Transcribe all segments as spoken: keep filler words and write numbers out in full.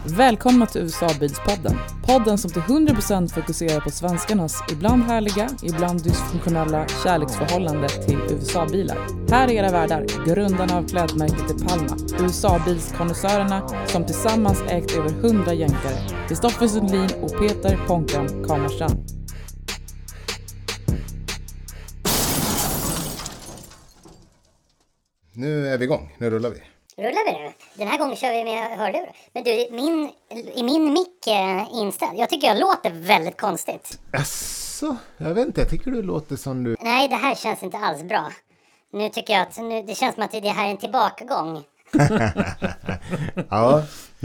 Välkomna till U S A-bilspodden. Podden som till hundra procent fokuserar på svenskarnas ibland härliga, ibland dysfunktionella kärleksförhållande till U S A-bilar. Här är era värdar, grundarna av klädmärket i Palma, U S A-bilskonnässörerna som tillsammans ägt över hundra jänkare. Kristoffer Sundlin och Peter Ponkan Kamarstrand. Nu är vi igång, nu rullar vi. Rullar vi nu? Den här gången kör vi med hörlurar. Men du, min, i min mick eh, inställd. Jag tycker jag låter väldigt konstigt. Asså, jag vet inte, jag tycker du låter som du... Nej, det här känns inte alls bra. Nu tycker jag att nu, det känns som att det här är en tillbakagång. Ja.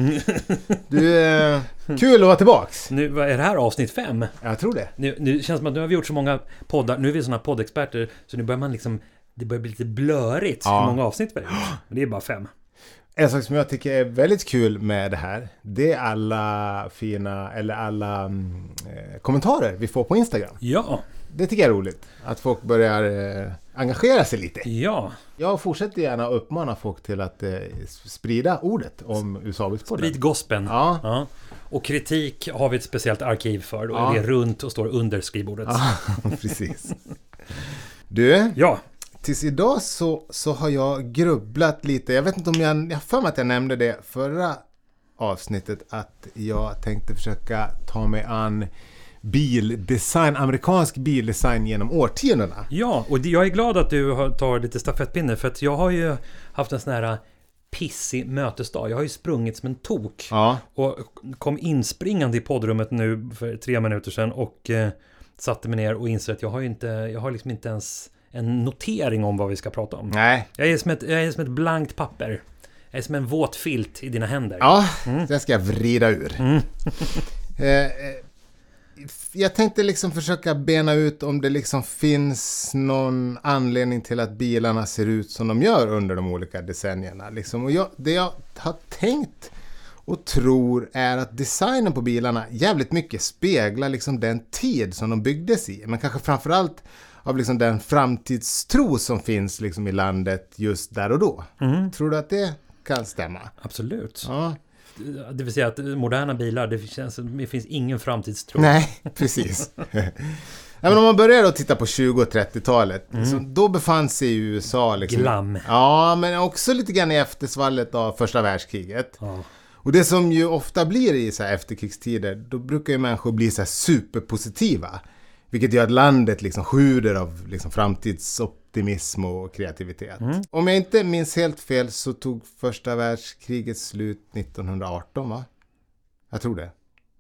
Du, eh, kul att vara tillbaks. Nu, är det här avsnitt fem? Jag tror det. Nu, nu känns det som att nu har vi gjort så många poddar. Nu är vi såna poddexperter. Så nu börjar man liksom... Det börjar bli lite blörigt ja. hur många avsnitt vi har gjort. Men det är bara fem. En sak som jag tycker är väldigt kul med det här, det är alla fina, eller alla mm, eh, kommentarer vi får på Instagram. Ja. Det tycker jag är roligt. Att folk börjar eh, engagera sig lite. Ja. Jag fortsätter gärna att uppmana folk till att eh, sprida ordet om U S A-bilspodden. Sprid gospeln. Ja. Ja. Och kritik har vi ett speciellt arkiv för. Då ja. är det runt och står under skrivbordet. Ja, precis. Du? Ja. Tills idag så, så har jag grubblat lite. Jag vet inte om jag... Jag har för mig att jag nämnde det förra avsnittet. Att jag tänkte försöka ta mig an bildesign, amerikansk bildesign genom årtiondena. Ja, och jag är glad att du tar lite stafettpinne. För att jag har ju haft en sån här pissig mötesdag. Jag har ju sprungit som en tok. Ja. Och kom inspringande i poddrummet nu för tre minuter sedan. Och eh, satte mig ner och insåg att jag har ju inte... Jag har liksom inte ens... en notering om vad vi ska prata om. Nej. Jag är som ett, jag är som ett blankt papper. Jag är som en våt filt i dina händer. Ja, mm. det ska jag vrida ur. Mm. eh, jag tänkte liksom försöka bena ut om det liksom finns någon anledning till att bilarna ser ut som de gör under de olika decennierna. Liksom. Och jag, det jag har tänkt och tror är att designen på bilarna jävligt mycket speglar liksom den tid som de byggdes i. Men kanske framförallt av liksom den framtidstro som finns liksom i landet just där och då. Mm. Tror du att det kan stämma? Absolut. Ja. Det vill säga att moderna bilar, det, känns, det finns ingen framtidstro. Nej, precis. Ja, men om man börjar då titta på tjugo- och trettiotalet, mm. så då befann sig i U S A liksom, glam. Ja, men också lite grann i eftersvallet av första världskriget. Ja. Och det som ju ofta blir i så här efterkrigstider, då brukar ju människor bli så här superpositiva. Vilket gör att landet liksom sjuder av liksom framtidsoptimism och kreativitet. Mm. Om jag inte minns helt fel så tog första världskriget slut nittonhundraarton, va? Jag tror det.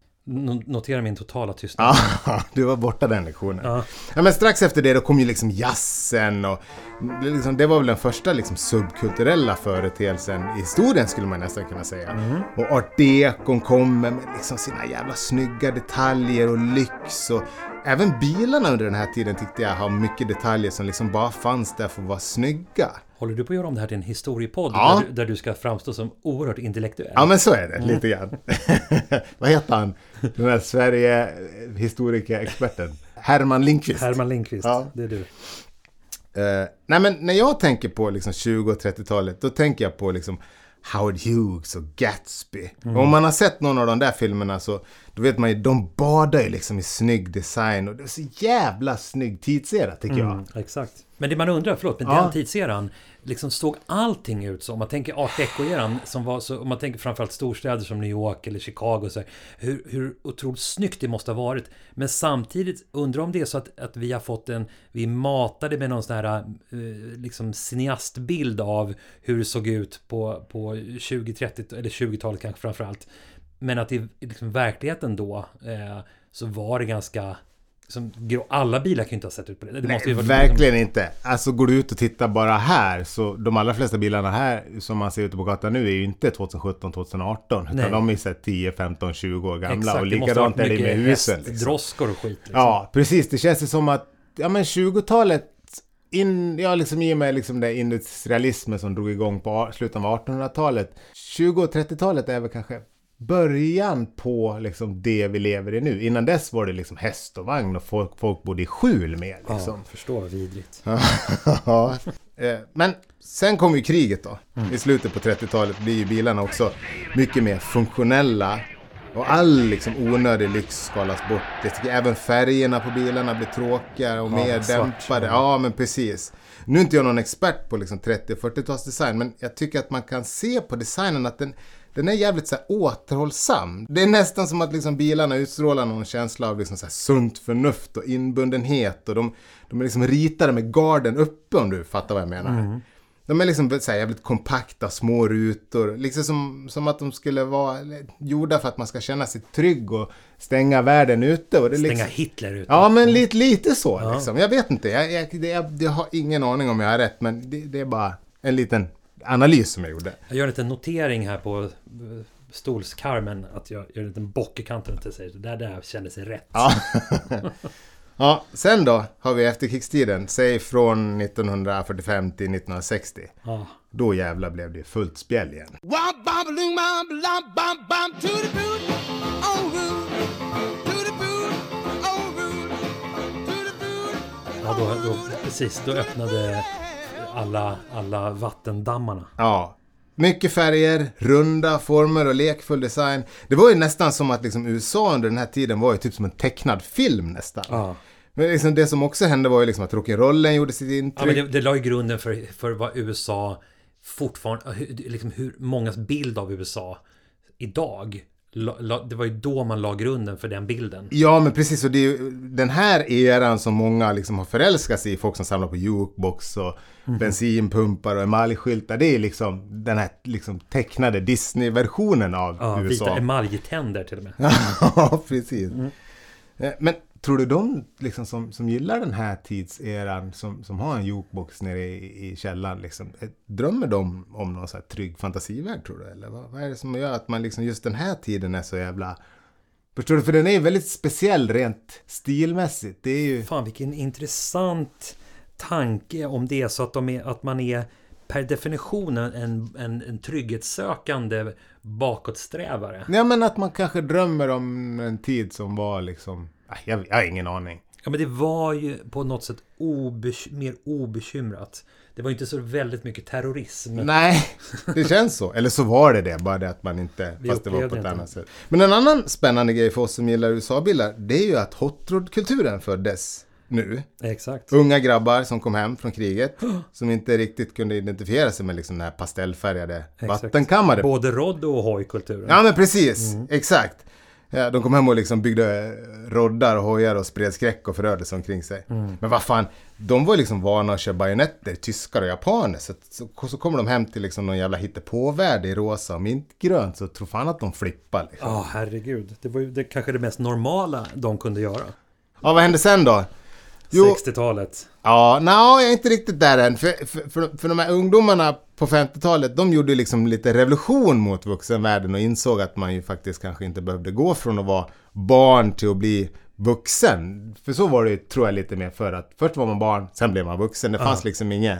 Notera min totala tystnad. Ja, du var borta den lektionen. Ja. Ja, men strax efter det då kom ju liksom jazzen och liksom, det var väl den första liksom subkulturella företeelsen i historien skulle man nästan kunna säga. Mm. Och art deco kom med liksom sina jävla snygga detaljer och lyx och även bilarna under den här tiden tyckte jag har mycket detaljer som liksom bara fanns där för att vara snygga. Håller du på att göra om det här till en historiepodd ja. där, du, där du ska framstå som oerhört intellektuell? Ja, men så är det, mm. lite grann. Vad heter han? Den här Sverige-historiker-experten. Herman Lindqvist. Herman Lindqvist, ja. Det är du. Uh, nej, men när jag tänker på liksom tjugo- och trettiotalet, då tänker jag på liksom Howard Hughes och Gatsby. Mm. Och om man har sett någon av de där filmerna så då vet man ju, de badar ju liksom i snygg design och det är så jävla snygg tidsera tycker mm, jag. Exakt. Men det man undrar, förlåt, men ja. den tidseran liksom såg allting ut som, man tänker art deco-eran som var så, om man tänker framförallt storstäder som New York eller Chicago så här, hur, hur otroligt snyggt det måste ha varit. Men samtidigt undrar om det är så att, att vi har fått en, vi matade med någon sån här eh, liksom cineastbild av hur det såg ut på, på tjugo trettio eller tjugotalet kanske framförallt. Men att i liksom verkligheten då eh, så var det ganska som, alla bilar kan ju inte ha sett ut på det. det Nej, måste ju vara verkligen liksom... inte. Alltså går du ut och tittar bara här så de allra flesta bilarna här som man ser ute på gatan nu är ju inte tjugosjutton tjugoarton utan Nej. de är så tio, femton, tjugo år gamla. Exakt, och likadant är det med husen. Liksom. Droskor och skit. Liksom. Ja, precis. Det känns som att ja, men tjugotalet in, ja, liksom i och med liksom det industrialismen som drog igång på slutet av artonhundratalet. tjugo- och trettiotalet är väl kanske början på liksom det vi lever i nu. Innan dess var det liksom häst och vagn och folk, folk bodde i skjul med. Liksom. Ja, förstår vad vidrigt. Ja. Men sen kom ju kriget då. Mm. I slutet på trettiotalet blir ju bilarna också mycket mer funktionella. Och all liksom onödig lyx skalas bort. Jag tycker även färgerna på bilarna blir tråkigare och ja, mer dämpade. Ja, men precis. Nu är inte jag någon expert på liksom trettio- och fyrtiotalsdesign, men jag tycker att man kan se på designen att den, den är jävligt så här återhållsam. Det är nästan som att liksom bilarna utstrålar någon känsla av liksom så här sunt förnuft och inbundenhet. Och de, de är liksom ritade med garden uppe, om du fattar vad jag menar. Mm. De är liksom så här jävligt kompakta, små rutor. Liksom som, som att de skulle vara gjorda för att man ska känna sig trygg och stänga världen ute. Och det stänga liksom, Hitler ute. Ja, men lite, lite så. Ja. Liksom. Jag vet inte. Jag, jag, det, jag, jag har ingen aning om jag har rätt. Men det, det är bara en liten analys som jag gjorde. Jag gör en liten notering här på stolskarmen. Att jag gör en liten bock i kanten och säger det där, där kände sig rätt. Ja. Ja, sen då har vi efterkrigstiden, säg från nittonhundrafyrtiofem till nittonhundrasextio. Ah. Då jävla blev det fullt spjäll igen. Ja, då, då, precis, då öppnade alla, alla vattendammarna. Ja. Mycket färger, runda former och lekfull design. Det var ju nästan som att liksom U S A under den här tiden var ju typ som en tecknad film nästan. Ja. Men liksom det som också hände var ju liksom att rock'n'rollen gjorde sitt intryck. Ja, men det, det la ju grunden för, för vad U S A fortfarande, liksom hur mångas bild av U S A idag, la, la, det var ju då man la grunden för den bilden. Ja, men precis, och det är ju den här eran som många liksom har förälskat sig i, folk som samlar på jukebox och mm. bensinpumpar och emaljskyltar, det är liksom den här liksom tecknade Disney-versionen av ja, U S A. Vita emaljtänder till och med. Ja, precis. Mm. Men tror du de liksom som, som gillar den här tidseran, som, som har en jukebox nere i, i källaren, liksom, drömmer de om någon så här trygg fantasivärld, tror du? Eller vad, vad är det som gör att man liksom just den här tiden är så jävla... Förstår du? För den är ju väldigt speciell rent stilmässigt. Det är ju... Fan, vilken intressant tanke om det är så att, de är, att man är per definition en, en, en trygghetssökande bakåtsträvare. Ja, men att man kanske drömmer om en tid som var liksom... Jag, jag har ingen aning. Ja, men det var ju på något sätt obe- mer obekymrat. Det var inte så väldigt mycket terrorism. Nej, det känns så. Eller så var det det, bara det att man inte... Vi fast det var på ett inte. annat sätt. Men en annan spännande grej för oss som gillar U S A-bilar, det är ju att hot rod-kulturen föddes nu. Exakt. Unga grabbar som kom hem från kriget, som inte riktigt kunde identifiera sig med liksom den här pastellfärgade exakt. vattenkammare. Både rodd och hojkulturen. Ja, men precis. Mm. Exakt. Ja, de kom hem och liksom byggde roddar och hojar och spred skräck och förödelse omkring sig. Mm. Men vad fan, de var liksom vana att köra bajonetter, tyskar och japaner. Så, så, så kommer de hem till liksom någon jävla hittepåvärld i rosa och mintgrönt, så tror fan att de flippar. Liksom. Ja, herregud. Det var ju det, kanske det mest normala de kunde göra. Ja, vad hände sen då? Jo, sextiotalet. Ja, nej, jag är inte riktigt där än. För, för, för, för de här ungdomarna på femtiotalet, de gjorde liksom lite revolution mot vuxenvärlden och insåg att man ju faktiskt kanske inte behövde gå från att vara barn till att bli vuxen. För så var det, tror jag, lite mer för att först var man barn, sen blev man vuxen. Det fanns ja. liksom inga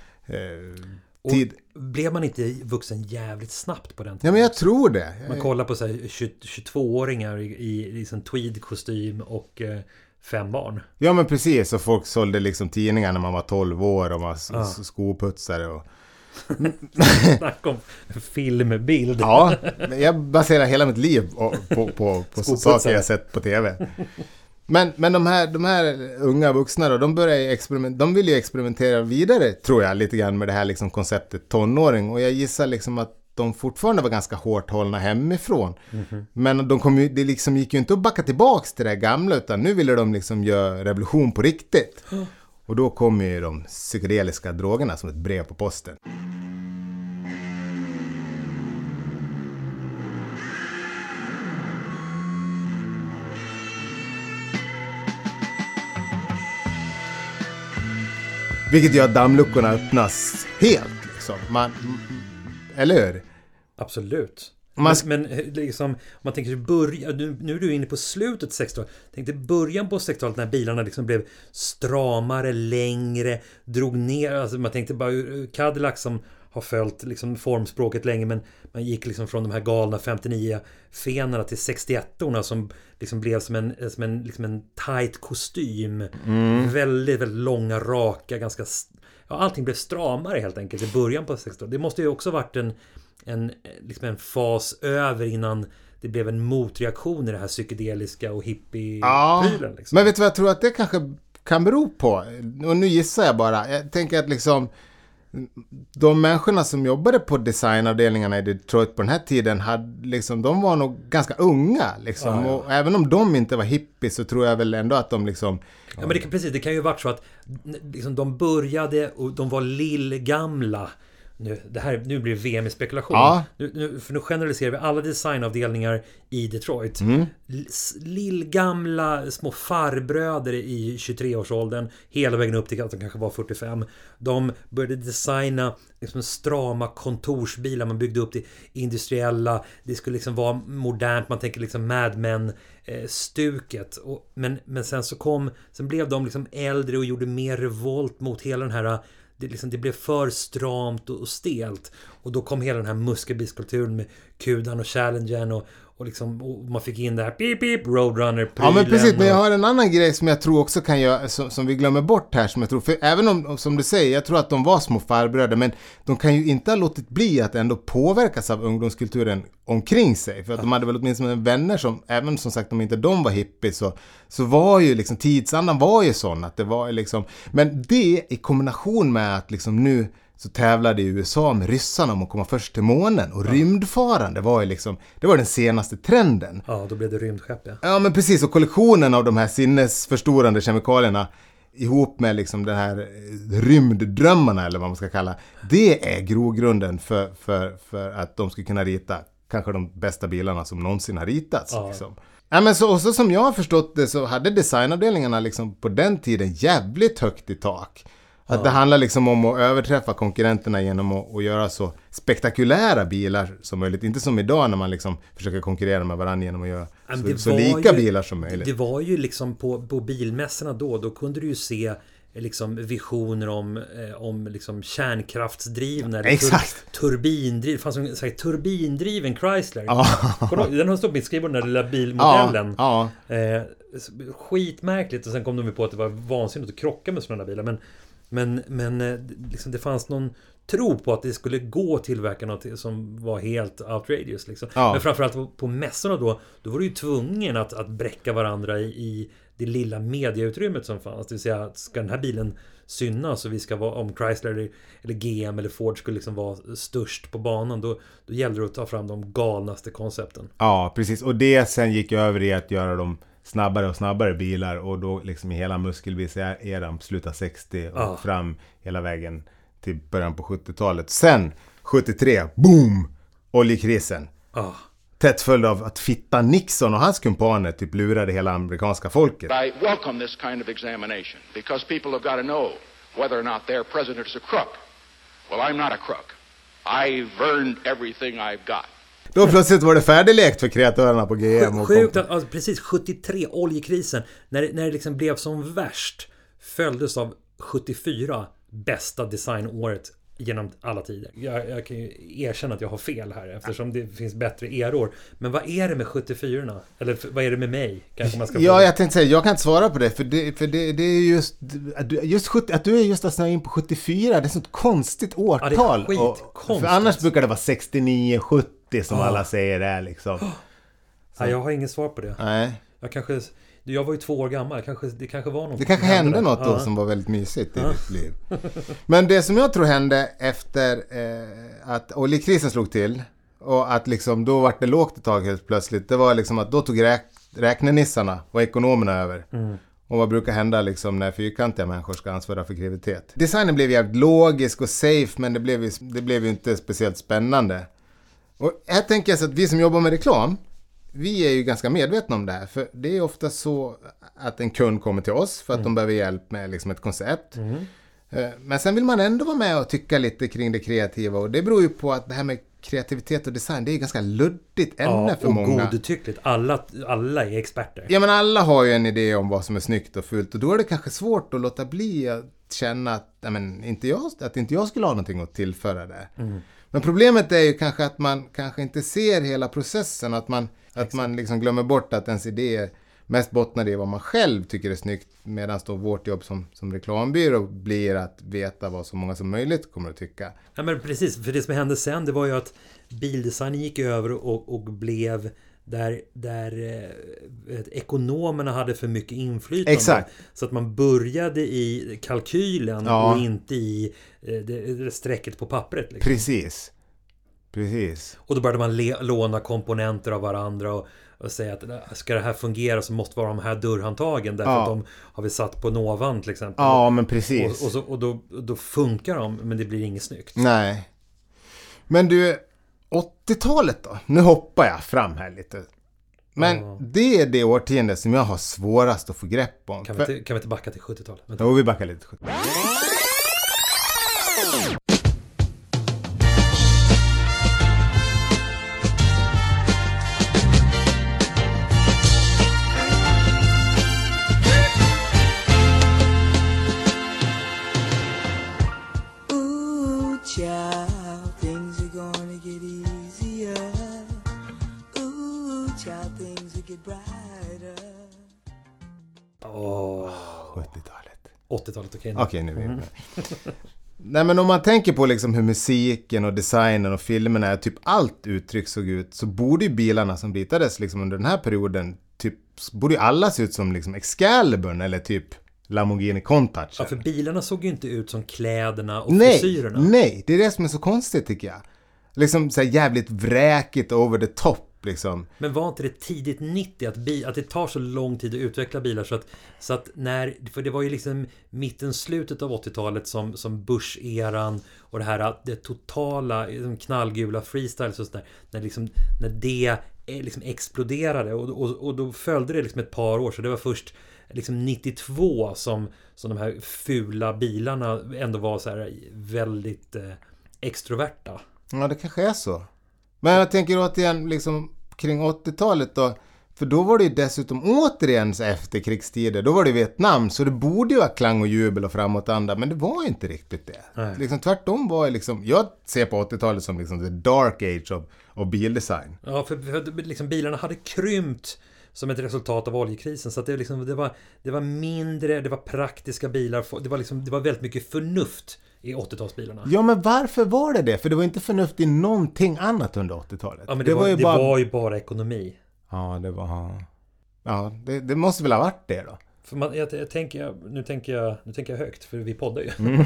eh, tid. Och blev man inte vuxen jävligt snabbt på den tiden? Ja, men jag tror det. Man kollar på så här, tjugotvå-åringar i, i, i liksom tweed-kostym och... Eh, fem barn. Ja, men precis. Och folk sålde liksom tidningar när man var tolv år och var ja. skoputsare. Och... Snack om filmbild. Ja, jag baserar hela mitt liv på, på, på, på saker jag sett på tv. Men, men de, här, de här unga vuxna då, de, börjar experiment, de vill ju experimentera vidare, tror jag, lite grann med det här liksom konceptet tonåring. Och jag gissar liksom att de fortfarande var ganska hårt hållna hemifrån. Mm-hmm. Men de kom ju, det liksom gick ju inte att backa tillbaks till det gamla, utan nu ville de liksom göra revolution på riktigt. Mm. Och då kom ju de psykedeliska drogerna som ett brev på posten. Vilket gör att dammluckorna öppnas helt liksom. Man... Eller hur? Absolut. Man... Men, men liksom, om man tänker sig börja, nu, nu är du inne på slutet sextiotalet. Tänkte början på sextiotalet när bilarna liksom blev stramare, längre, drog ner. Alltså man tänkte bara Cadillac som har följt liksom formspråket länge, men man gick liksom från de här galna femtionio-fenorna till sextioettorna som liksom blev som en, som en, liksom en tight kostym. Mm. Väldigt, väldigt långa, raka, ganska... Ja, allting blev stramare helt enkelt i början på sextiotalet. Det måste ju också varit en, en, liksom en fas över innan det blev en motreaktion i det här psykedeliska och hippie-prylen. Ja, liksom. Men vet du vad jag tror att det kanske kan bero på? Och nu gissar jag bara. Jag tänker att liksom de människorna som jobbade på designavdelningarna i Detroit på den här tiden hade, liksom, de var nog ganska unga. Liksom. Ja, ja. Och även om de inte var hippies så tror jag väl ändå att de liksom... Ja, men det kan, precis, det kan ju varit så att liksom, de började och de var lillgamla. Nu, det här, nu blir det V M i spekulation. Ja. Nu, nu, för nu generaliserar vi alla designavdelningar i Detroit. Mm. Lillgamla små farbröder i tjugotre-årsåldern hela vägen upp till att de kanske var fyrtiofem. De började designa liksom strama kontorsbilar. Man byggde upp det industriella. Det skulle liksom vara modernt. Man tänker liksom Mad Men eh, stuket. Och, men, men sen så kom, sen blev de liksom äldre och gjorde mer revolt mot hela den här... Det, liksom, det blev för stramt och stelt. Och då kom hela den här muskelbilskulturen med Kudan och Challengen och, och, liksom, och man fick in det här pip pip Roadrunner. Ja, men precis, men jag har en annan grej som jag tror också kan göra, som, som vi glömmer bort här, som jag tror, för även om, som du säger, jag tror att de var små farbröder, men de kan ju inte ha låtit bli att ändå påverkas av ungdomskulturen omkring sig, för att de hade väl åtminstone vänner som, även som sagt om inte de var hippies, så, så var ju liksom, tidsandan var ju sån att det var liksom, men det i kombination med att liksom nu så tävlade i U S A med ryssarna om att komma först till månen. Och ja. Rymdfarande var ju liksom, det var den senaste trenden. Ja, då blev det rymdskepp, ja. Ja, men precis. Och kollektionen av de här sinnesförstorande kemikalierna ihop med liksom den här rymddrömmarna, eller vad man ska kalla, det är grogrunden för, för, för att de ska kunna rita kanske de bästa bilarna som någonsin har ritats. Ja. Liksom. Ja, men så, och så som jag har förstått det så hade designavdelningarna liksom på den tiden jävligt högt i tak. Att ja. Det handlar liksom om att överträffa konkurrenterna genom att, att göra så spektakulära bilar som möjligt. Inte som idag när man liksom försöker konkurrera med varandra genom att göra så, så lika ju, bilar som möjligt. Det var ju liksom på, på bilmässorna då, då kunde du ju se liksom visioner om, eh, om liksom kärnkraftsdrivna eller Exakt. Tur, turbindriv, fanns en så här, turbindriven Chrysler. Ja. Den har stått på mitt skrivbord, den där lilla bilmodellen. Ja. Ja. Eh, skitmärkligt, och sen kom de på att det var vansinnigt att krocka med sådana bilar, men Men, men liksom det fanns någon tro på att det skulle gå att tillverka något som var helt outrageous. Liksom. Ja. Men framförallt på, på mässorna då, då var du ju tvungen att, att bräcka varandra i, i det lilla mediautrymmet som fanns. Det vill säga, att ska den här bilen synas och vi ska vara, om Chrysler eller G M eller Ford skulle liksom vara störst på banan, då, då gällde det att ta fram de galnaste koncepten. Ja, precis. Och det sen gick över i att göra dem snabbare och snabbare bilar, och då liksom i hela muskelbilseran sluta sextio och ah. fram hela vägen till början på sjuttiotalet. Sen sjuttiotre, boom, oljekrisen. Ah. Tätt följd av att fitta Nixon och hans kumpaner typ lurade hela amerikanska folket. I welcome this kind of examination because people have got to know whether or not their president is a crook. Well, I'm not a crook. I've earned everything I've got. Då plötsligt var det färdiglekt för kreatörerna på G M. Och Sjukt, alltså, precis sjuttiotre, oljekrisen, när, när det liksom blev som värst, följdes av sjuttiofyra, bästa designåret genom alla tider. Jag, jag kan ju erkänna att jag har fel här, eftersom det finns bättre eror. Men vad är det med sjuttiofyrorna? Eller vad är det med mig? Kanske man ska ja, fråga. Jag tänkte säga, jag kan inte svara på det, för det, för det, det är just, just sjuttio, att du är just att snöa in på sjuttiofyra, det är sånt konstigt årtal. Ja, det är skitkonstigt. För annars brukar det vara sextionio sjuttio som ja. Alla säger det liksom. Ja, jag har inget svar på det. Nej. Jag kanske... Jag var ju två år gammal, kanske, det kanske var något. Det kanske hände något då ja. Som var väldigt mysigt i ja. Ditt liv. Men det som jag tror hände efter eh, att oljekrisen slog till, och att liksom då var det lågt ett tag helt plötsligt, det var liksom att då tog räk, räknenissarna och ekonomerna över. Mm. Och vad brukar hända liksom när fyrkantiga människor ska ansvara för kreativitet. Designen blev jävligt logisk och safe, men det blev ju, det blev ju inte speciellt spännande. Och här tänker jag så att vi som jobbar med reklam, vi är ju ganska medvetna om det här, för det är ofta så att en kund kommer till oss för att mm. de behöver hjälp med liksom ett koncept. Mm. Men sen vill man ändå vara med och tycka lite kring det kreativa, och det beror ju på att det här med kreativitet och design, det är ju ganska luddigt ämne ja, för och många. Och godtyckligt. Alla, alla är experter. Ja, men alla har ju en idé om vad som är snyggt och fult, och då är det kanske svårt att låta bli att känna att, nej, men, inte jag, att inte jag skulle ha någonting att tillföra där. Mm. Men problemet är ju kanske att man kanske inte ser hela processen, att man, att man liksom glömmer bort att ens idéer mest bottnar i vad man själv tycker är snyggt, medan då vårt jobb som, som reklambyrå blir att veta vad så många som möjligt kommer att tycka. Ja, men precis, för det som hände sen, det var ju att bildesign gick över och, och blev där, där eh, ekonomerna hade för mycket inflytande. Exakt. Så att man började i kalkylen, ja, och inte i eh, det, det strecket på pappret. Liksom. Precis. Precis. Och då började man le- låna komponenter av varandra och, och säga att ska det här fungera så måste vara de här dörrhandtagen, därför, ja, att de har vi satt på Novan till exempel. Ja, men precis. Och, och, så, och då, då funkar de, men det blir inget snyggt. Nej. Men du, åttiotalet då? Nu hoppar jag fram här lite. Men ja, det är det årtionde som jag har svårast att få grepp om. Kan vi inte, kan vi inte backa till sjuttiotalet? Jo, vi backar lite till sjuttiotalet. Oh. sjuttiotalet. åttiotalet, okej. Okay, okej, nu är vi med. Nej, men om man tänker på liksom hur musiken och designen och filmerna är, typ allt uttryck såg ut, så borde ju bilarna som ritades liksom under den här perioden, typ, borde ju alla se ut som liksom Excalibur eller typ Lamborghini Countach. Ja, för bilarna såg ju inte ut som kläderna och nej, frisyrerna. Nej, det är det som är så konstigt tycker jag. Liksom så här jävligt vräkigt over the top. Liksom. Men var inte det tidigt nittio att, bi- att det tar så lång tid att utveckla bilar så att, så att när, för det var ju liksom mitten slutet av åttiotalet som, som Bush-eran och det här det totala liksom knallgula freestyles och sådär, när, liksom, när det liksom exploderade och, och, och då följde det liksom ett par år, så det var först liksom nittiotvå som, som de här fula bilarna ändå var så här väldigt eh, extroverta. Ja, det kanske är så. Men jag tänker återigen liksom kring åttiotalet då, för då var det ju dessutom återigen så efterkrigstider, då var det Vietnam, så det borde ju vara klang och jubel och framåtanda, men det var inte riktigt det. Liksom, tvärtom var det liksom, jag ser på åttiotalet som liksom the dark age of, of bildesign. Ja, för, för liksom, bilarna hade krympt som ett resultat av oljekrisen, så att det, liksom, det, var, det var mindre, det var praktiska bilar, det var, liksom, det var väldigt mycket förnuft i åttiotalsbilarna. Ja, men varför var det det? För det var inte förnuft i någonting annat under åttiotalet. Ja, men det, det, var, var, ju det bara... var ju bara ekonomi. Ja, det var... Ja, det, det måste väl ha varit det då. För man, jag, jag tänker, nu, tänker jag, nu tänker jag högt, för vi poddar ju. Mm.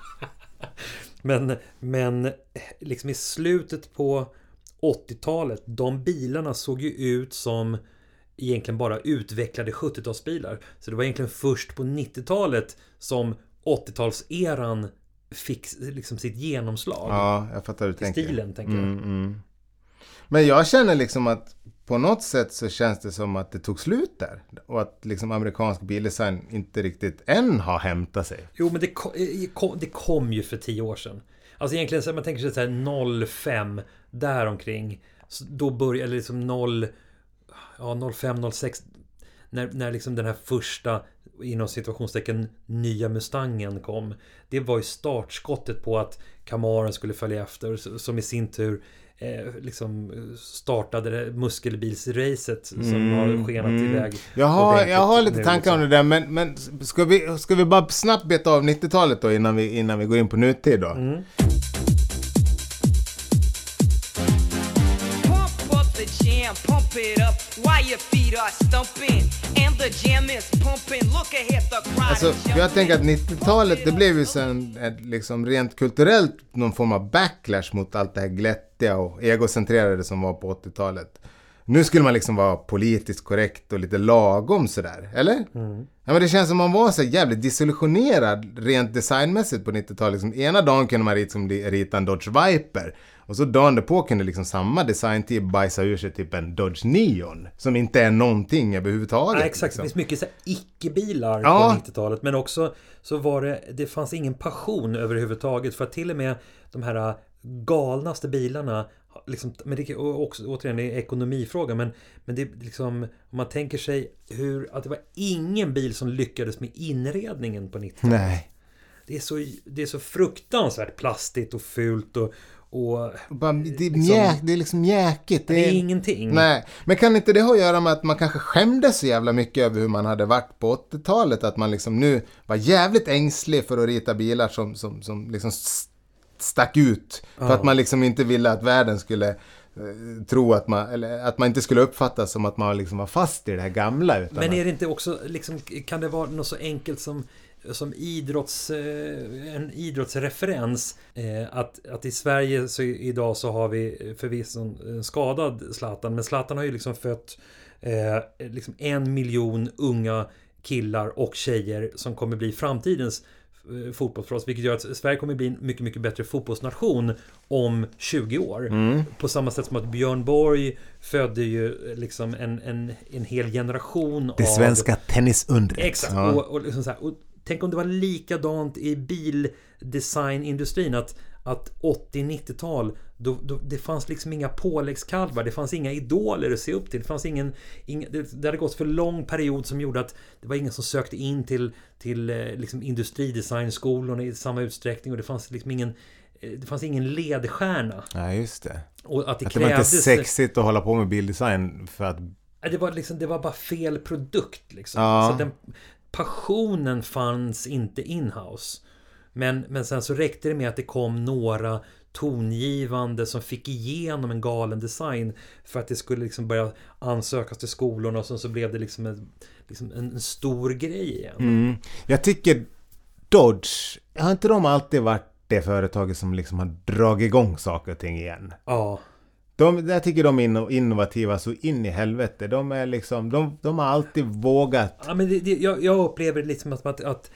men, men liksom i slutet på åttiotalet, de bilarna såg ju ut som egentligen bara utvecklade sjuttiotalsbilar. Så det var egentligen först på nittiotalet som åttiotalseran fick liksom sitt genomslag. Ja, jag fattar hur du tänker. Stilen, tänker mm, jag. Mm. Men jag känner liksom att på något sätt så känns det som att det tog slut där. Och att liksom amerikansk bildesign inte riktigt än har hämtat sig. Jo, men det kom, det kom ju för tio år sedan. Alltså egentligen så man tänker sig så här noll fem däromkring. Då börjar, eller liksom noll, ja, noll fem noll sex, när, när liksom den här första inom situationstecken nya Mustangen kom. Det var ju startskottet på att Camaron skulle följa efter, som i sin tur eh, liksom startade det muskelbilsracet som mm, har skenat mm. iväg. Jag har, jag har lite tankar om det där, men, men ska, vi, ska vi bara snabbt beta av nittiotalet då innan vi, innan vi går in på nutid då? Mm. Pump it up while your feet are stumping and the jam is pumping. Look ahead, the crowd. Alltså, jag tänker att nittiotalet, det blev ju sen ett, liksom rent kulturellt någon form av backlash mot allt det här glättiga och egocentrerade som var på åttiotalet. Nu skulle man liksom vara politiskt korrekt och lite lagom sådär, eller? Mm. Ja, men det känns som man var så jävligt disillusionerad rent designmässigt på nittiotalet. Liksom, ena dagen kunde man rita, som rita en Dodge Viper. Och så dagen därpå kunde liksom samma designteam bajsa ur sig typ en Dodge Neon. Som inte är någonting överhuvudtaget. Ja, exakt, liksom. Det finns mycket så här icke-bilar ja. på nittiotalet. Men också så var det, det fanns ingen passion överhuvudtaget. För att till och med de här galnaste bilarna, liksom, men det är också återigen en ekonomifråga, men, men det är liksom, om man tänker sig hur, att det var ingen bil som lyckades med inredningen på nittiotalet. Nej. det är så, det är så fruktansvärt plastigt och fult och Och, Bara, det, är liksom, mjäk, det är liksom mjäkigt. Det är, det är ingenting. Nej, men kan inte det ha att göra med att man kanske skämdes så jävla mycket över hur man hade varit på åttiotalet? Att man liksom nu var jävligt ängslig för att rita bilar som, som, som liksom stack ut. För ja. att man liksom inte ville att världen skulle eh, tro att man, eller att man inte skulle uppfattas som att man liksom var fast i det här gamla. Utan men är att, det inte också, liksom, kan det vara något så enkelt som som idrotts, en idrottsreferens att, att i Sverige så idag så har vi förvisso en skadad Zlatan, men Zlatan har ju liksom fött eh, liksom en miljon unga killar och tjejer som kommer bli framtidens fotbollsproffs, vilket gör att Sverige kommer bli en mycket, mycket bättre fotbollsnation om tjugo år. Mm. På samma sätt som att Björn Borg födde ju liksom en, en, en hel generation det av... svenska tennisundret. Exakt, ja. och, och, liksom så här, och tänk om det var likadant i bildesignindustrin att, att åttio-nittiotal då, då, det fanns liksom inga påläggskalvar, det fanns inga idoler att se upp till, det fanns ingen, ingen det, det hade gått för lång period som gjorde att det var ingen som sökte in till, till liksom industridesignskolorna i samma utsträckning, och det fanns liksom ingen det fanns ingen ledstjärna. Ja, just det. Och att det, att krävdes, det var inte sexigt att hålla på med bilddesign för att det var liksom, det var bara fel produkt liksom. Ja. Så den passionen fanns inte in-house. Men, men sen så räckte det med att det kom några tongivande som fick igenom en galen design för att det skulle liksom börja ansökas till skolorna, och sen så blev det liksom en, liksom en, en stor grej igen. Mm. Jag tycker Dodge, har inte de alltid varit det företaget som liksom har dragit igång saker och ting igen? Ja. De, jag tycker de är innovativa så in i helvete. De är liksom, de, de har alltid vågat. Ja, men det, det, jag, jag upplever liksom att, att, att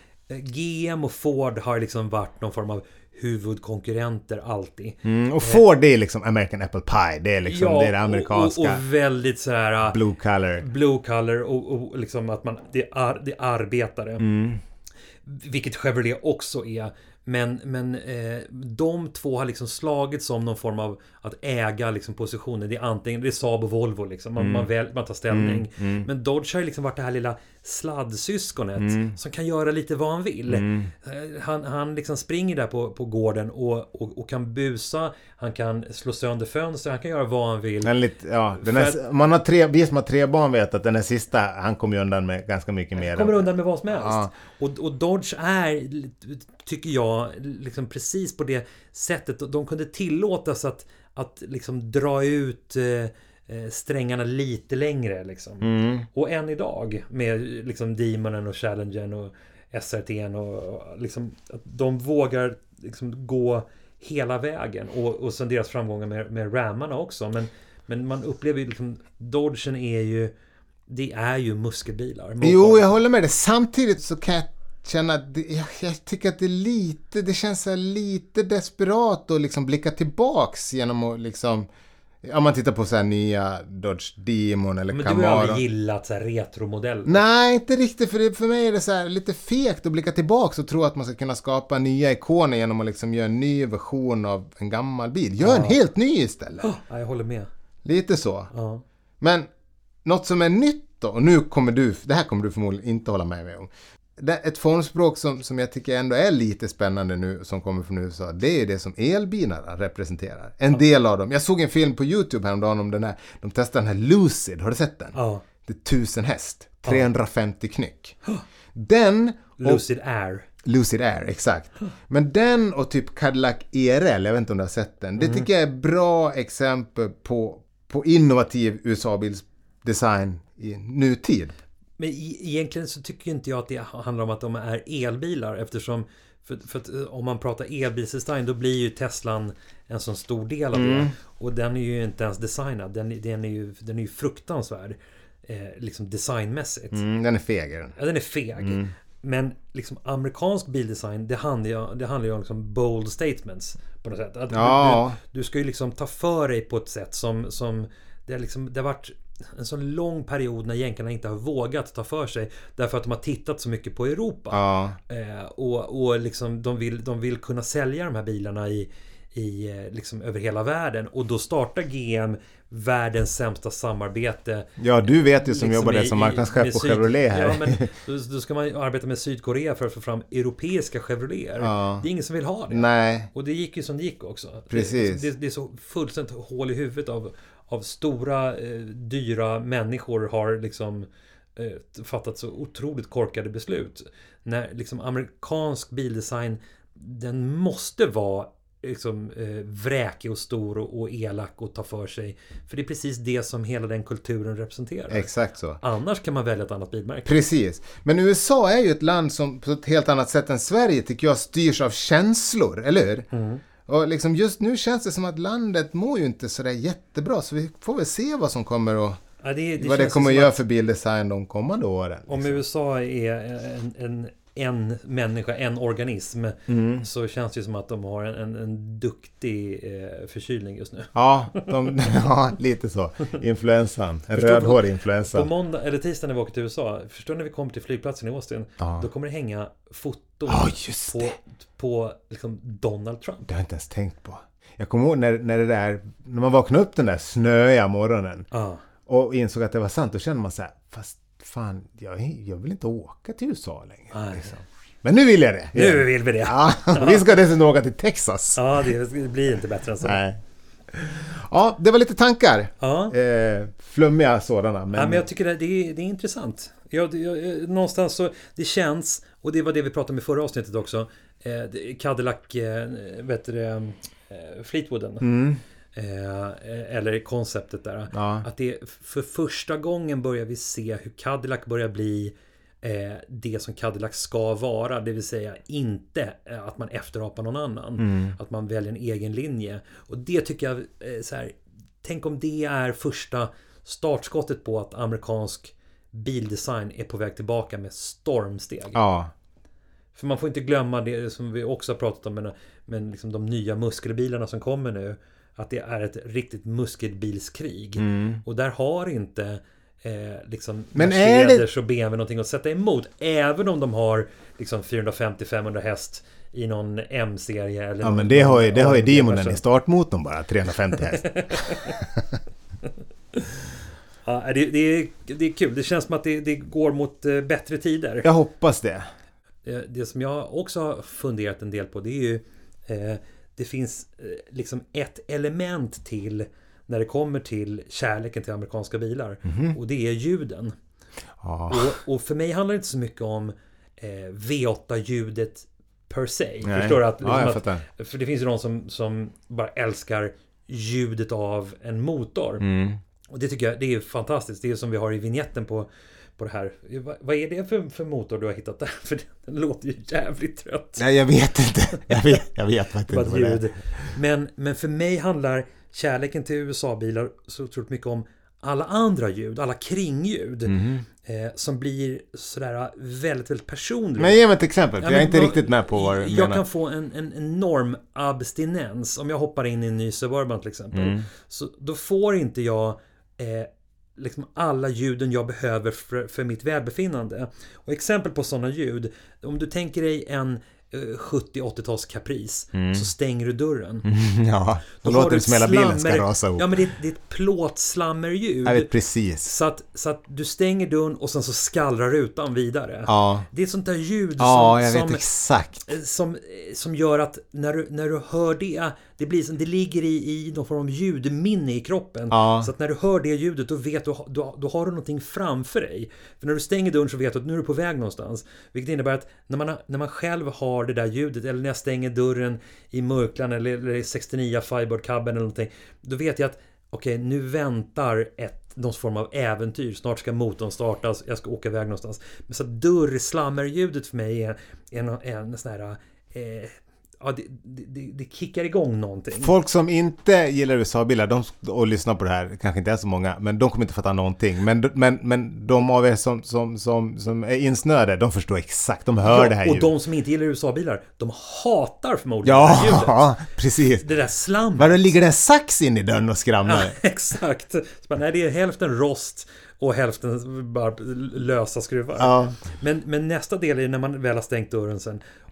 G M och Ford har liksom varit någon form av huvudkonkurrenter alltid. Mm, och Ford, det är liksom American Apple Pie. Det är liksom ja, det, är det amerikanska. Och, och, och väldigt så här blue collar. Blue collar och, och liksom att man det är, det är arbetare. Mm. Vilket Chevrolet också är. Men, men eh, de två har liksom slagits som någon form av att äga liksom positioner. Det är antingen det är Saab och Volvo liksom. Man, mm. man, väl, man tar ställning. Mm. Mm. Men Dodge har liksom varit det här lilla sladdsyskonet mm. som kan göra lite vad han vill. Mm. Han, han liksom springer där på, på gården och, och, och kan busa. Han kan slå sönder fönster. Han kan göra vad han vill. Men lite, ja, den här, att, man har tre, vi som har tre barn vet att den här sista, han kommer ju undan med ganska mycket mer. Kommer undan med vad som helst. Ja. Och, och Dodge är, tycker jag, liksom precis på det sättet. De kunde tillåtas att, att liksom dra ut eh, strängarna lite längre. Liksom. Mm. Och än idag med liksom Demonen och Challengern och S R T och, och liksom, att de vågar liksom gå hela vägen. Och, och sen deras framgångar med, med Ramarna också. Men, men man upplever ju liksom, Dodgen är ju, det är ju muskelbilar. Jo, jag håller med dig. Samtidigt så kan jag känna att det, jag, jag tycker att det är lite, det känns så lite desperat att liksom blicka tillbaks genom att liksom, om man tittar på så här nya Dodge Demon eller men Camaro. Men du har aldrig gillat så här retromodeller? Nej, inte riktigt, för, det, för mig är det så här lite fegt att blicka tillbaks och tro att man ska kunna skapa nya ikoner genom att liksom göra en ny version av en gammal bil. Gör ja. en helt ny istället. Oh, jag håller med. Lite så. Ja. Men något som är nytt då, och nu kommer du, det här kommer du förmodligen inte hålla med mig om. Det, ett formspråk som, som jag tycker ändå är lite spännande nu, som kommer från U S A, det är det som elbilarna representerar. En del av dem. Jag såg en film på YouTube häromdagen om den här, de testar den här Lucid, har du sett den? Ja. Det är tusen häst, trehundrafemtio knyck. Den... Lucid Air. Lucid Air, exakt. Men den och typ Cadillac E R L, jag vet inte om du har sett den. Det mm. tycker jag är bra exempel på, på innovativ U S A-bilsdesign i nutid. Men egentligen så tycker inte jag att det handlar om att de är elbilar, eftersom för, för att om man pratar elbilsdesign då blir ju Teslan en sån stor del av mm. det, och den är ju inte ens designad, den, den, är, ju, den är ju fruktansvärd eh, liksom designmässigt. Mm, den är feg. Den. Ja, den är feg. Mm. Men liksom amerikansk bildesign, det handlar ju, det handlar ju om liksom bold statements på något sätt. Att ja. du, du ska ju liksom ta för dig på ett sätt som, som det, är liksom, det har varit en sån lång period när jänkarna inte har vågat ta för sig, därför att de har tittat så mycket på Europa. Ja. Eh, och och liksom, de, vill, de vill kunna sälja de här bilarna i, i liksom över hela världen. Och då startar G M världens sämsta samarbete. Ja, du vet ju som liksom jobbade i, som marknadschef på Syd- Chevrolet här. Ja, men då, då ska man arbeta med Sydkorea för att få fram europeiska Chevroleter. Ja. Det är ingen som vill ha det. Nej. Och det gick ju som det gick också. Precis. Det, det, det är så fullständigt hål i huvudet av, av stora, eh, dyra människor har liksom eh, fattat så otroligt korkade beslut. När liksom amerikansk bildesign, den måste vara liksom eh, vräkig och stor och, och elak och ta för sig. För det är precis det som hela den kulturen representerar. Exakt så. Annars kan man välja ett annat bilmärke. Precis. Men U S A är ju ett land som på ett helt annat sätt än Sverige tycker jag styrs av känslor, eller hur? Mm. Och liksom just nu känns det som att landet mår ju inte så där jättebra, så vi får väl se vad som kommer att ja, det, det vad det kommer att att göra för bildesign de kommande åren. Liksom. Om U S A är en, en en människa, en organism, mm. så känns det som att de har en, en, en duktig eh, förkylning just nu. Ja, de, ja, lite så. Influensan. En rödhårig influensa. På måndag eller tisdag när vi åker till U S A, förstår när vi kommer till flygplatsen i Austin, ja. Då kommer det hänga foton ja, just på, det. på liksom Donald Trump. Det har jag inte ens tänkt på. Jag kommer ihåg när, när det där, när man vaknade upp den där snöiga morgonen ja. och insåg att det var sant, då kände man så här, fast fan, jag, jag vill inte åka till U S A längre. Liksom. Men nu vill jag det. Nu ja. vill vi det. Ja, vi ska dessutom åka till Texas. Ja, det blir inte bättre än så. Nej. Ja, det var lite tankar. Ja. Eh, flummiga sådana. Men... Ja, men jag tycker det är, det är intressant. Jag, jag, någonstans så, det känns, och det var det vi pratade om i förra avsnittet också, eh, Cadillac, eh, vet du det, eh, Fleetwooden. Mm. Eh, eller konceptet där. Ja. Att det för första gången börjar vi se hur Cadillac börjar bli eh, det som Cadillac ska vara. Det vill säga inte eh, att man efterapar någon annan. Mm. Att man väljer en egen linje. Och det tycker jag eh, så här, tänk om det är första startskottet på att amerikansk bildesign är på väg tillbaka med stormsteg. Ja. För man får inte glömma det som vi också har pratat om, men, men liksom de nya muskelbilarna som kommer nu, att det är ett riktigt muskelbilskrig. Mm. Och där har inte eh, liksom men Mercedes det... och B M W någonting att sätta emot. Även om de har liksom fyrahundrafemtio till femhundra häst i någon M-serie. Eller ja, någon, men det har ju, det har ju demonen så. I startmotorn bara, trehundrafemtio häst. Ja, det, det, är, det är kul. Det känns som att det, det går mot eh, bättre tider. Jag hoppas det. Det, det som jag också har funderat en del på, det är ju eh, det finns eh, liksom ett element till när det kommer till kärleken till amerikanska bilar. Mm-hmm. Och det är ljuden. Oh. Och, och för mig handlar det inte så mycket om eh, V åtta-ljudet per se. Nej. Förstår du? Att, liksom ja, att, för det finns ju någon som, som bara älskar ljudet av en motor. Mm. Och det tycker jag, det är fantastiskt. Det är som vi har i vignetten på, på det här. Vad, vad är det för, för motor du har hittat där? För den låter ju jävligt trött. Nej, jag vet inte. Jag vet, jag vet faktiskt inte vad det är. Men, men för mig handlar kärleken till U S A-bilar så otroligt mycket om alla andra ljud, alla kringljud. Mm. Eh, som blir sådär väldigt, väldigt personliga. Men ge mig ett exempel, för ja, jag är inte då, riktigt med på vad du jag menar. Kan få en, en enorm abstinens om jag hoppar in i en ny Suburban till exempel. Mm. Så då får inte jag eh, liksom alla ljuden jag behöver för, för mitt välbefinnande. Och exempel på sådana ljud, om du tänker dig en sjuttio-åttio-tals Caprice, mm. så stänger du dörren. Mm, ja, då, då låter det som hela bilen ska rasa ihop. Ja, men det, det är ett plåtslammerljud. Jag vet precis. Så att, så att du stänger dörren och sen så skallrar rutan vidare. Ja. Det är ett sånt där ljud ja, som, jag vet som, exakt. Som, som gör att när du, när du hör det, det blir som det ligger i, i någon form av ljudminne i kroppen. Ja. Så att när du hör det ljudet, då vet du, då, då har du någonting framför dig. För när du stänger dörren så vet du att nu är du på väg någonstans. Vilket innebär att när man, när man själv har det där ljudet, eller när jag stänger dörren i Mörkland eller, eller i sextionio Firebird-cabben eller någonting, då vet jag att okej, okay, nu väntar ett någon form av äventyr. Snart ska motorn startas, jag ska åka iväg någonstans. Men så dörrslammerljudet för mig är en, en, en sån här eh, ja, det, det, det kickar igång någonting. Folk som inte gillar U S A-bilar de, och lyssnar på det här, kanske inte är så många, men de kommer inte fatta någonting. Men, men, men de av er som, som, som, som är insnöade, de förstår exakt, de hör ja, det här och ljudet. de som inte gillar U S A-bilar, de hatar förmodligen ja, det här ljudet. Ja, precis. Det där slammet. Var det ligger det en sax in i dörren och skramlar? Ja, exakt. Så bara, nej, det är hälften rost och hälften bara lösa skruvar. Ja. Men, men nästa del är när man väl har stängt dörren sen.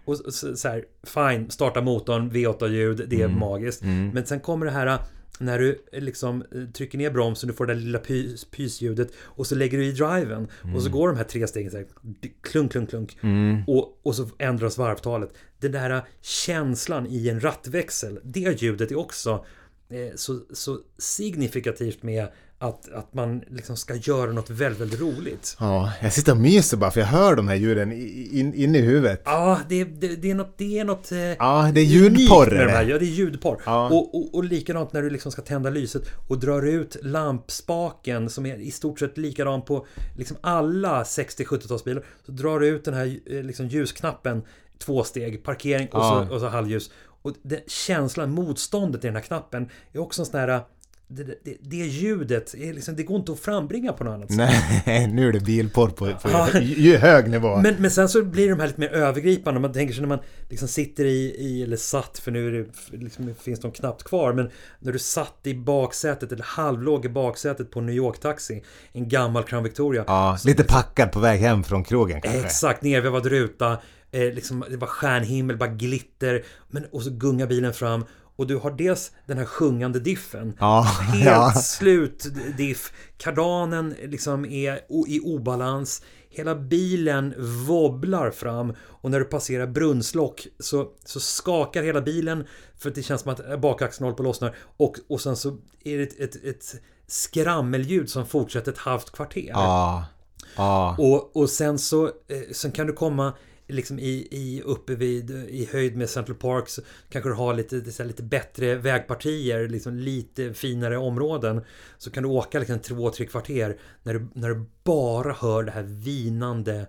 och så, så här, fine, starta motorn, V åtta-ljud, det är mm. magiskt. Mm. Men sen kommer det här när du liksom trycker ner bromsen, du får det där lilla pys, pysljudet och så lägger du i driven mm. och så går de här tre stegen så här, klunk, klunk, klunk mm. och, och så ändras varvtalet. Den där känslan i en rattväxel, det ljudet är också eh, så, så signifikativt med Att, att man liksom ska göra något väldigt, väldigt roligt. Ja, jag sitter och myser bara för jag hör de här ljuden in, in i huvudet. Ja, det, det, det är något... Det är något ja, det är ljudporr. De här. Ja, det är ljudporr. Ja. Och, och, och likadant när du liksom ska tända lyset och drar ut lampspaken som är i stort sett likadan på liksom alla sextio-sjuttiotalsbilar. Så drar du ut den här liksom ljusknappen, två steg, parkering och, ja. så, och så halvljus. Och den känslan, motståndet i den här knappen är också en sån här... Det, det, det ljudet är liksom, det går inte att frambringa på något annat sätt. Nej, nu är det bilporr på, på ja. ju hög nivå. Men, men sen så blir de här lite mer övergripande. Man tänker sig när man liksom sitter i, i eller satt, för nu är det, liksom, finns de knappt kvar, men när du satt i baksätet eller halvlåg i baksätet på New York-taxi, en gammal Crown Victoria. Ja, lite liksom, packad på väg hem från krogen kanske. Exakt, nervevad ruta, eh, liksom, det var stjärnhimmel, bara glitter, men, och så gungar bilen fram. Och du har dels den här sjungande diffen. Ja, helt ja. slut diff. Kardanen liksom är i obalans. Hela bilen wobblar fram. Och när du passerar brunnslock så, så skakar hela bilen. För att det känns som att bakaxeln håller på att lossna. Och, och sen så är det ett, ett, ett skrammelljud som fortsätter ett halvt kvarter. Ja, ja. Och, och sen så sen kan du komma... liksom i, i uppe vid i höjd med Central Park så kanske du har lite, så här, lite bättre vägpartier, liksom lite finare områden, så kan du åka liksom två, tre kvarter när du, när du bara hör det här vinande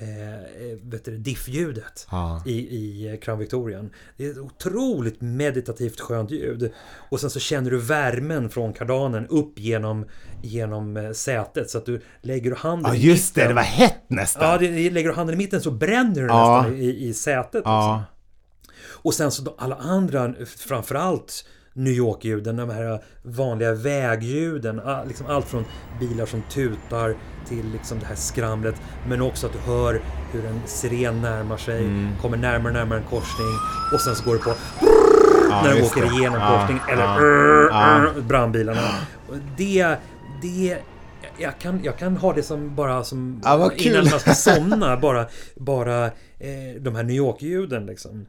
eh, vet du, diffljudet ja. i, i Crown Victorian. Det är ett otroligt meditativt skönt ljud. Och sen så känner du värmen från kardanen upp genom, genom sätet, så att du lägger handen ja, i just mitten. det, det var hett nästan. Ja, det, lägger du handen i mitten så bränner du ja. nästan i, i sätet. Ja. Liksom. Och sen så alla andra, framförallt New York-ljuden, de här vanliga vägljuden, liksom allt från bilar som tutar till liksom det här skramlet, men också att du hör hur en siren närmar sig, mm. kommer närmare närmare en korsning, och sen så går det på ja, när de åker det. igenom ja, korsning ja, eller ja. Rrr, brandbilarna. Det, det jag kan, jag kan ha det som bara som ja, innan man ska somna, bara, bara eh, de här New York-ljuden liksom.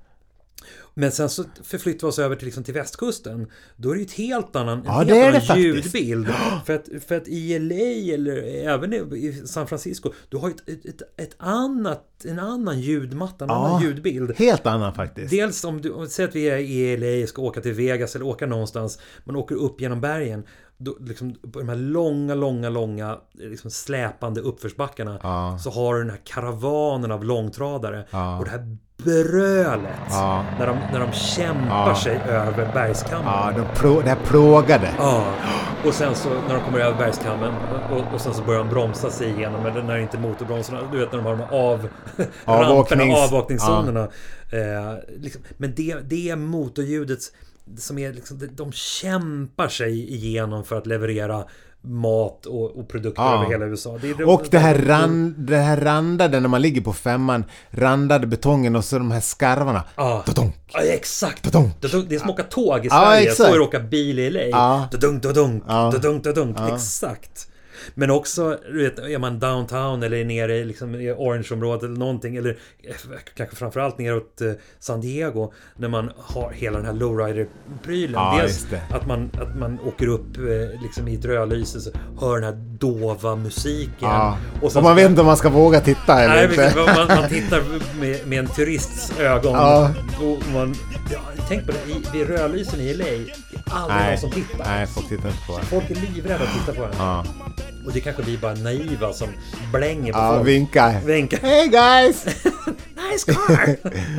Men sen så förflyttar vi oss över till, liksom, till västkusten. Då är det ju ett helt annan, en ja, helt det är annan det ljudbild. För att, för att i L A eller även i San Francisco, du har ett, ett, ett, ett annat, en annan ljudmatta, en ja, annan ljudbild. Helt annan faktiskt. Dels om du säger att vi är i L A, ska åka till Vegas eller åka någonstans, man åker upp genom bergen. Då, liksom, på de här långa, långa, långa liksom, släpande uppförsbackarna ja. Så har du den här karavanen av långtradare ja. Och det här brölet ja. när, de, när de kämpar ja. sig över bergskammen. Ja, de plå, det här plågade. Ja, och sen så när de kommer över bergskammen och, och sen så börjar de bromsa sig igenom, eller när det inte är motorbromsarna, du vet när de har de av ramperna, avvakningszonerna. Ja. Eh, liksom, men det, det är motorljudets som är liksom, de kämpar sig igenom för att leverera mat och, och produkter ja. över hela U S A. Det är, och det här, rand, det här randade när man ligger på femman, randade betongen och så de här skarvarna. Ja, ja exakt. Dodonk. Dodonk. Det är som att åka tåg i Sverige, ja, så är det åka bil i L A. Ja. Dodonk, dodonk, ja. dodonk, dodonk. Ja. Exakt. Men också, du vet, är man downtown eller nere i, liksom, i Orange-området eller någonting, eller kanske framförallt neråt eh, San Diego, när man har hela den här lowrider-prylen. Ja, dels att man, att man åker upp eh, liksom i ett rödlyse, så hör den här dova musiken. Ja. Och, och man vet inte om man ska våga titta eller nej, inte. Man, man tittar med, med en turists ögon. Ja. Och man, ja, tänk på det, i, vid rödlysen i L A, det är aldrig nej. någon som tittar. Nej, folk tittar inte på det. Folk är livrädda att titta på den. Ja. Och det kanske blir bara naiva som blänger på ja, folk. Vinkar. Vinkar. Hey guys! Nice car!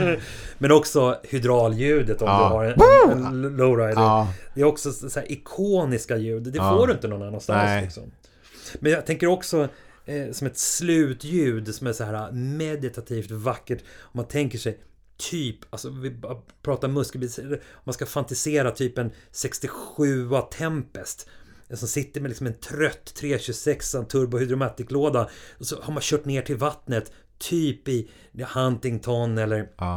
Men också hydraulljudet om ja. du har en, en lowrider. Ja. Det är också så här ikoniska ljud. Det ja. får du inte någon annanstans. Liksom. Men jag tänker också eh, som ett slutljud som är så här meditativt vackert. Om man tänker sig typ, alltså vi pratar muskelbits, man ska fantisera typ en sextiosju Tempest som sitter med liksom en trött tre tjugosex Turbo Hydromatic-låda, och så har man kört ner till vattnet typ i Huntington eller ja.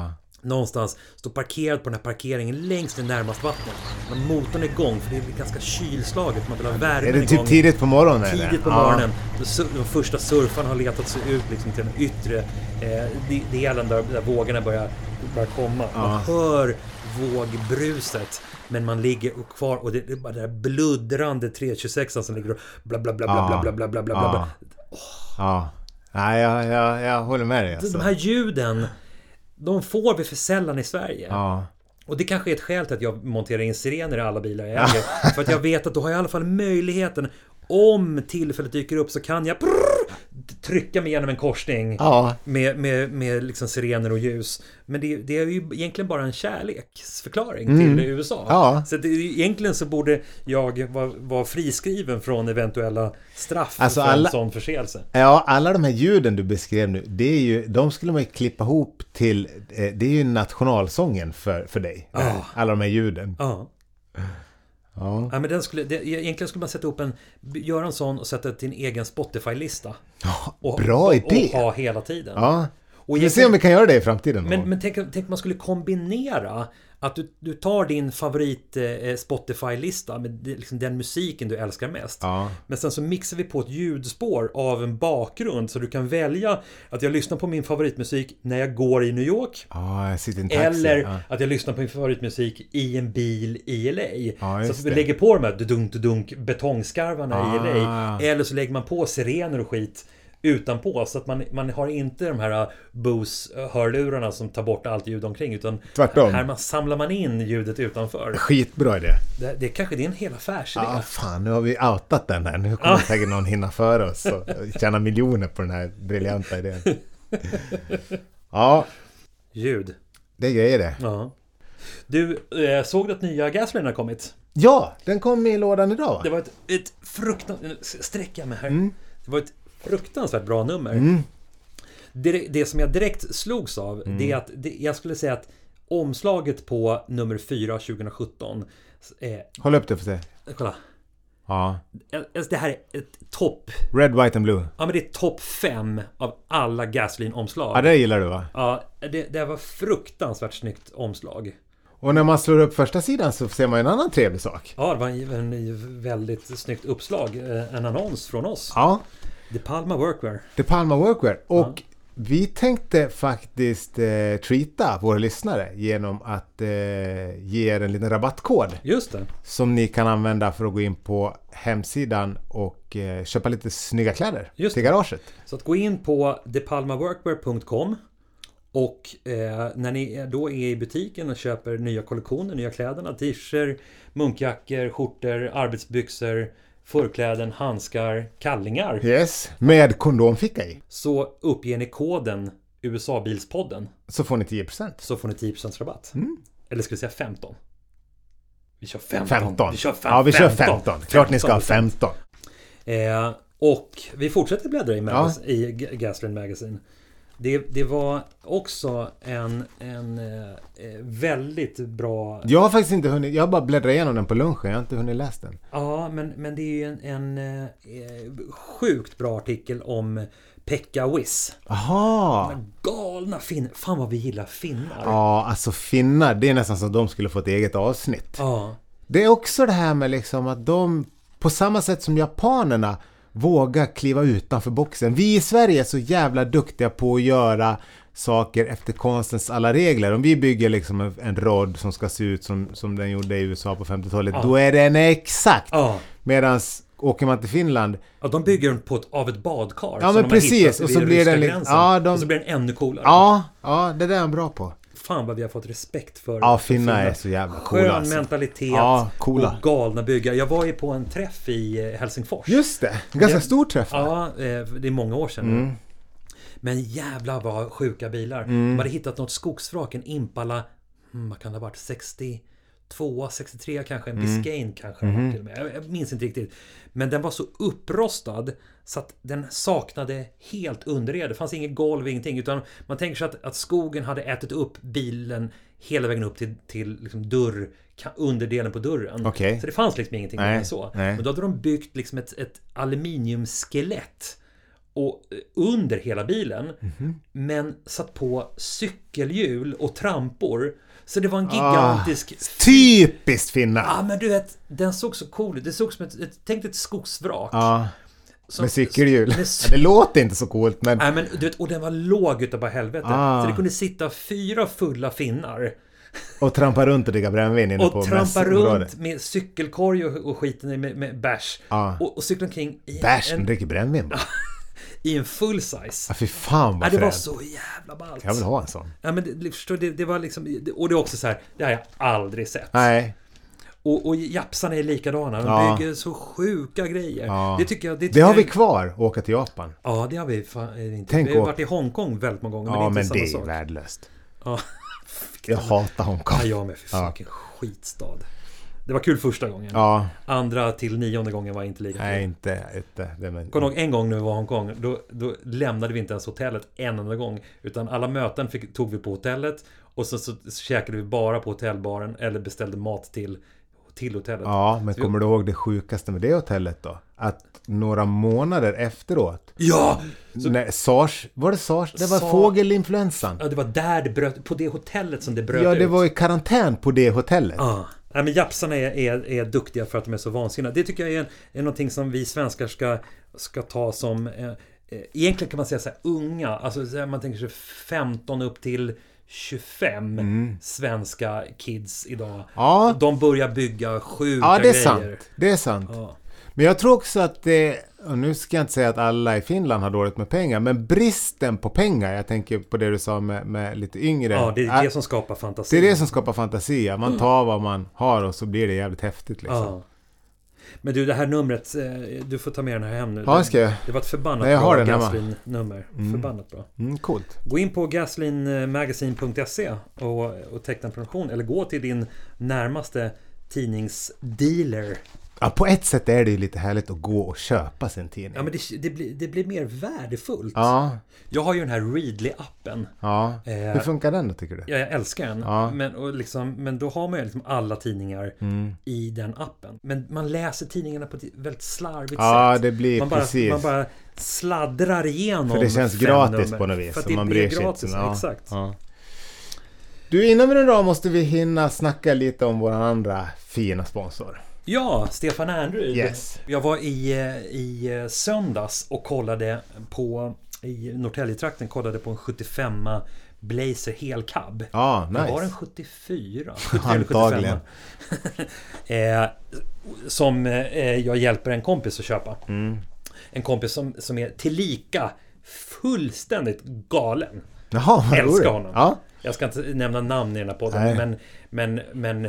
någonstans står parkerad på den här parkeringen längst ner närmast vattnet. Men motorn är igång för det är ganska kylslaget. Man vill ha värmen igång. Är det igång. typ tidigt på morgonen? Tidigt eller? på morgonen. Ja. De första surfarna har letat sig ut liksom till den yttre eh, delen där, där vågorna börjar, börjar komma. Ja. Man hör vågbruset. Men man ligger kvar och det är bara det där bluddrande tre tjugosex som ligger och bla bla bla bla bla bla bla bla bla Ja. bla. Ja. Nej, jag, jag, jag håller med dig. Alltså. De här ljuden, de får vi för sällan i Sverige. Ja. Och det kanske är ett skäl till att jag monterar in sirener i alla bilar jag äger. För att jag vet att då har jag i alla fall möjligheten, om tillfället dyker upp så kan jag prrr, trycka mig genom en korsning Ja. med, med, med liksom sirener och ljus. Men det, det är ju egentligen bara en kärleksförklaring Mm. till U S A. Ja. Så det, egentligen så borde jag vara, vara friskriven från eventuella straff Alltså för alla- en sån förseelse. Ja, alla de här ljuden du beskrev nu, det är ju, de skulle man ju klippa ihop till, eh, det är ju nationalsången för, för dig. Ja. Alla de här ljuden. Ja. Ja. Ja, men den skulle, det, egentligen skulle man sätta upp en, göra en sån och sätta till en egen Spotify-lista. Och, Bra och, idé. Och ha hela tiden. Ja. Och Vi får se om vi kan göra det i framtiden. Men, men tänk, tänk man skulle kombinera att du, du tar din favorit eh, Spotify-lista med det, liksom den musiken du älskar mest. Ja. Men sen så mixar vi på ett ljudspår av en bakgrund så du kan välja att jag lyssnar på min favoritmusik när jag går i New York. Ja, jag sitter i en taxi. Eller Ja. att jag lyssnar på min favoritmusik i en bil i L A. Ja, så just att vi det. lägger på de här dudunk, dudunk, betongskarvarna Ah. i L A. Eller så lägger man på sirener och skit utanpå. Så att man, man har inte de här Bose-hörlurarna som tar bort allt ljud omkring. Utan Tvärtom. här man, samlar man in ljudet utanför. Skitbra idé. Det, det kanske det är en hel affärsidé. Ja, fan, nu har vi outat den här. Nu kommer Ja. säkert någon hinna före oss och tjäna miljoner på den här briljanta idén. Ja, Ljud. det är grejer det. Ja. Du, eh, såg du att nya Gasoline har kommit? Ja, den kom i lådan idag va? Det var ett, ett fruktansvärt... Sträcka mig här. Mm. Det var ett fruktansvärt bra nummer. Det, det som jag direkt slogs av, Mm. det är att det, jag skulle säga att omslaget på nummer fyra tjugosjutton är... Håll upp det för att se. Kolla. Ja. Det här är ett topp... Red, white and blue. Ja, men det är topp fem av alla Gasoline-omslag. Ja, det gillar du va? Ja, det, det var fruktansvärt snyggt omslag. Och när man slår upp första sidan så ser man en annan trevlig sak. Ja, det var en, en väldigt snyggt uppslag. En annons från oss. Ja, De Palma Workwear. The Palma Workwear. Och Ja. vi tänkte faktiskt eh, treata våra lyssnare genom att eh, ge er en liten rabattkod Just det. som ni kan använda för att gå in på hemsidan och eh, köpa lite snygga kläder Just till det. garaget. Så att gå in på de palma workwear punkt com och eh, när ni då är i butiken och köper nya kollektioner, nya kläderna, t-shirts, munkjackor, skjortor, arbetsbyxor, förkläden, handskar, kallingar, Yes, med kondomficka i. så uppger ni koden U S A-bilspodden Så får ni tio procent. så får ni tio procent rabatt. Mm. Eller skulle jag säga femton? Vi kör femton. femton. Vi kör fem, Ja, vi kör femton. femton. Klart ni ska ha femton. Eh, och vi fortsätter bläddra i, magaz- i G- Gasoline Magazine. Det, det var också en, en eh, väldigt bra... Jag har faktiskt inte hunnit, jag har bara bläddrat igenom den på lunchen, jag har inte hunnit läsa den. Ja, men, men det är ju en, en eh, sjukt bra artikel om Pekka Wiss. Aha! Galna finnar. Fan vad vi gillar finnar. Ja, alltså finnar, det är nästan som att de skulle få ett eget avsnitt. Ja. Det är också det här med liksom att de, på samma sätt som japanerna, vågar kliva utanför boxen. Vi i Sverige är så jävla duktiga på att göra saker efter konstens alla regler. Om vi bygger liksom en, en rod som ska se ut som, som den gjorde i U S A på femtiotalet, Ja. då är den exakt. Ja. Medans åker man till Finland, Ja, de bygger den på ett, av ett badkar. Ja, som men de har precis. hittat Och vid så den blir ryska den li- gränsen. ja, de- Och så blir den ännu coolare. ja, ja, det där är han bra på. Fan vad vi har fått respekt för. Ja, för finnar finnar. är så jävla coola, Skön alltså. mentalitet Ja, coola. och galna byggare. Jag var ju på en träff i eh, Helsingfors. Just det, en ganska Ja. stor träff. Ja, eh, det är många år sedan Mm. nu. Men jävlar vad sjuka bilar. De hade hittat något skogsvrak, en Impala, hmm, vad kan det ha varit, sextiotvå, sextiotre kanske, en Biscayne kanske Mm. till och med. Jag, jag minns inte riktigt. Men den var så upprostad så att den saknade helt underrede. Det fanns inget golv, ingenting. Utan man tänker sig att, att skogen hade ätit upp bilen hela vägen upp till, till liksom dörr, ka- underdelen på dörren. Okej. Så det fanns liksom ingenting Nej, mer än så. nej. Men då hade de byggt liksom ett, ett aluminiumskelett och under hela bilen. Mm-hmm. Men satt på cykelhjul och trampor. Så det var en gigantisk... Ah, typiskt finnar! Ja, men du vet, den såg så cool ut. Det såg som ett, ett tänk ett skogsvrak. Ja, som, med cykelhjul. Med, ja, det låter inte så coolt, men... Nej, men du vet, och den var låg utav bara helvete. Ah. Så det kunde sitta fyra fulla finnar. Och trampa runt och dricka brännvin inne på Och trampa mässområdet. runt med cykelkorg och, och skiten med, med bärs. Ah. Och, och cykla omkring i Bärs, en, de dricker brännvin. i en full size. Ja, fy fan vad Ja, det var fränt. så jävla ballt. Jag vill ha en sån. Ja, men det, förstår, det, det var liksom... Och det är också så här, det har jag aldrig sett. Nej. Och, och japsarna är likadana. De Ja. bygger så sjuka grejer. Ja. Det tycker jag... Det, tycker Det har jag, vi kvar, åka till Japan. Ja, det har vi fan inte. Tänk vi har åk- varit i Hongkong väldigt många gånger. Ja, Men det är inte men det samma är sak. värdelöst. Ja. Jag hatar Hongkong. Ja, jag med. För fan, Ja. vilken skitstad. Det var kul första gången. Ja, Andra till nionde gången var inte lika kul. nej inte. inte det, men... Kommer ihåg en gång när vi var i Hongkong, då, då lämnade vi inte ens hotellet en enda gång. Utan alla möten fick, tog vi på hotellet. Och så, så, så käkade vi bara på hotellbaren. Eller beställde mat till, till hotellet. Ja, men Så kommer du ihåg det sjukaste med det hotellet då? Att några månader efteråt... Ja! Så, Nej, SARS... Var det SARS? Det var Sa- fågelinfluensan. ja, det var där det bröt, på det hotellet som det bröt Ja, det ut. var i karantän på det hotellet. Ja. Nej, men japsarna är, är, är duktiga för att de är så vansinniga. Det tycker jag är, är någonting som vi svenskar ska, ska ta som... Eh, egentligen kan man säga så här, unga. Alltså så här, man tänker sig femton upp till tjugofem Mm. svenska kids idag. Ja. De börjar bygga sjuka Ja, det är grejer. sant. Det är sant. Ja. Men jag tror också att det... Och nu ska jag inte säga att alla i Finland har dåligt med pengar, men bristen på pengar, jag tänker på det du sa med, med lite yngre. ja, det är att- det som skapar fantasi. det är det som skapar fantasi. Man tar vad man har och så blir det jävligt häftigt liksom. Ja. Men du, det här numret, eh, du får ta med den här hem nu. Ja, ska jag. Det var ett förbannat Nej, jag bra har den hemma. Gasoline-nummer. Förbannat bra. Mm, coolt. Gå in på gasolinemagasin punkt se och, och teckna en prenumeration. Eller gå till din närmaste tidningsdealer. Ja, på ett sätt är det ju lite härligt att gå och köpa sin tidning. Ja, men det, det, blir, det blir mer värdefullt. Ja, Jag har ju den här Readly-appen. ja. Eh, Hur funkar den då, tycker du? Ja, jag älskar den. Ja. Men, och liksom, men då har man ju liksom alla tidningar Mm. i den appen. Men man läser tidningarna på ett väldigt slarvigt Ja, sätt. det blir man bara, precis. Man bara sladdrar igenom För det känns fem gratis nummer. på något vis. För att så det man blir bryr sig gratis, inte. Ja, exakt. ja. Du, innan vi nu då måste vi hinna snacka lite om vår andra fina sponsor. Ja, Stefan Andrew. Yes. Jag var i, i söndags och kollade på, i Norrtäljetrakten, kollade på en sjuttiofem Blazer helcab. Ja, nice. Det var en sjuttiofyra. sjuttiofyra eller Antagligen. sjuttiofem. eh, som eh, jag hjälper en kompis att köpa. Mm. En kompis som, som är tillika fullständigt galen. Jaha, vad Älskar roligt. honom. Ja. Jag ska inte nämna namn i den här podden. Nej. Men, men, men